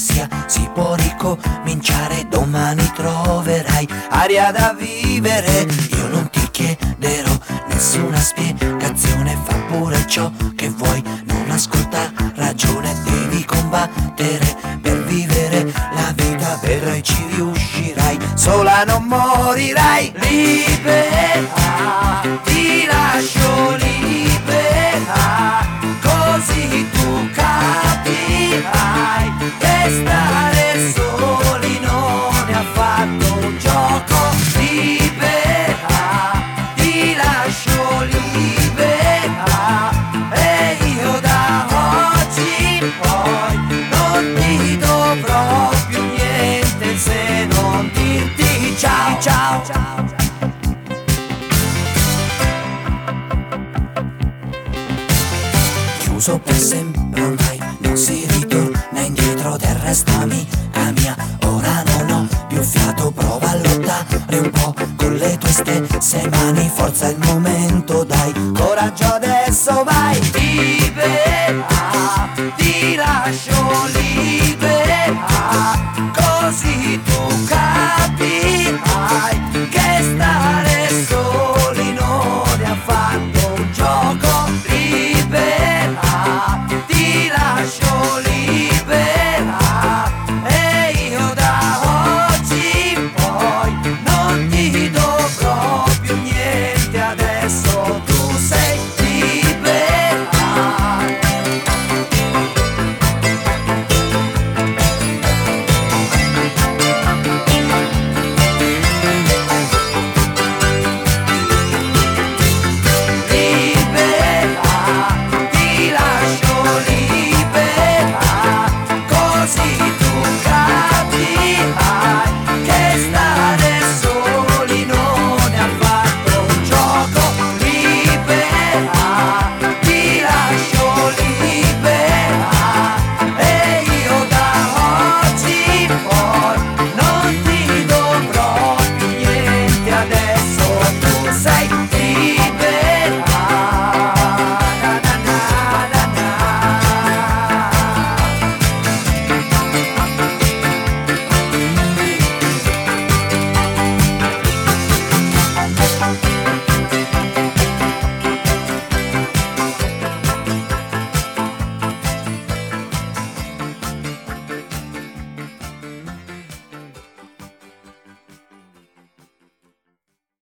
sia, si può ricominciare. Domani troverai aria da vivere. Io non ti chiederò nessuna spiegazione, fa pure ciò che vuoi, non ascolta ragione. Devi combattere per vivere la vita, vedrai ci riuscirai, sola non morirai. Libera, ti lascio libera, così tu capirai che stare soli non è affatto un gioco. Libera, ti lascio libera, e io da oggi in poi non ti dovrò più niente se non dirti ciao ciao ciao. Chiuso per sempre ormai, non si ritorna indietro, del resto amica mia, ora non ho più fiato, prova a lottare un po' con le tue stesse mani, forza il momento, dai, coraggio adesso vai. Libera, ti lascio libera, così tu capirai che stare soli non è affatto un gioco. Libera, ti lascio libera, e io da oggi in poi non ti dovrò più niente, adesso tu sei libera. Libera, ti lascio libera, così